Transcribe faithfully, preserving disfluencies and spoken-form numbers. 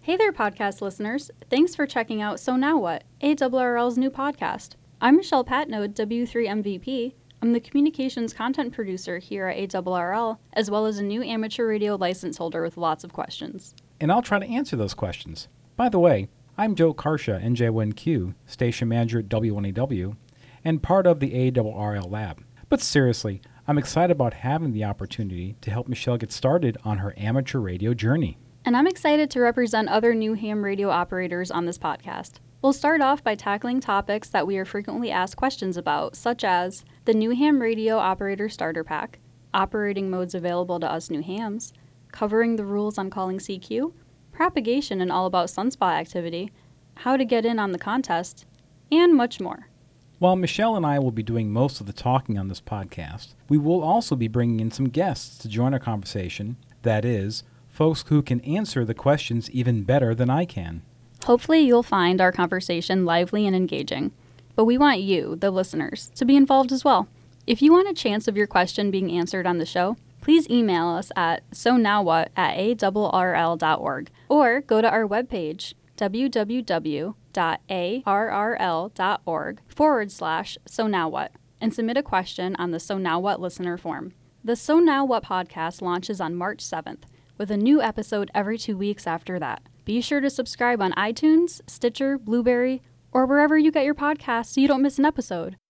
Hey there, podcast listeners. Thanks for checking out So Now What, A R R L's new podcast. I'm Michelle Patnode, W three M V P. I'm the communications content producer here at A R R L, as well as a new amateur radio license holder with lots of questions. And I'll try to answer those questions. By the way, I'm Joe Karsha, N J one Q, station manager at W one A W, and part of the A R R L lab. But seriously, I'm excited about having the opportunity to help Michelle get started on her amateur radio journey. And I'm excited to represent other new ham radio operators on this podcast. We'll start off by tackling topics that we are frequently asked questions about, such as the new ham radio operator starter pack, operating modes available to us new hams, covering the rules on calling C Q, propagation and all about sunspot activity, how to get in on the contest, and much more. While Michelle and I will be doing most of the talking on this podcast, we will also be bringing in some guests to join our conversation, that is, folks who can answer the questions even better than I can. Hopefully you'll find our conversation lively and engaging, but we want you, the listeners, to be involved as well. If you want a chance of your question being answered on the show, please email us at so now what at A R R L dot org or go to our webpage, w w w dot a r r l dot org forward slash so now what, and submit a question on the So Now What listener form. The So Now What podcast launches on March seventh, with a new episode every two weeks after that. Be sure to subscribe on iTunes, Stitcher, Blueberry, or wherever you get your podcasts so you don't miss an episode.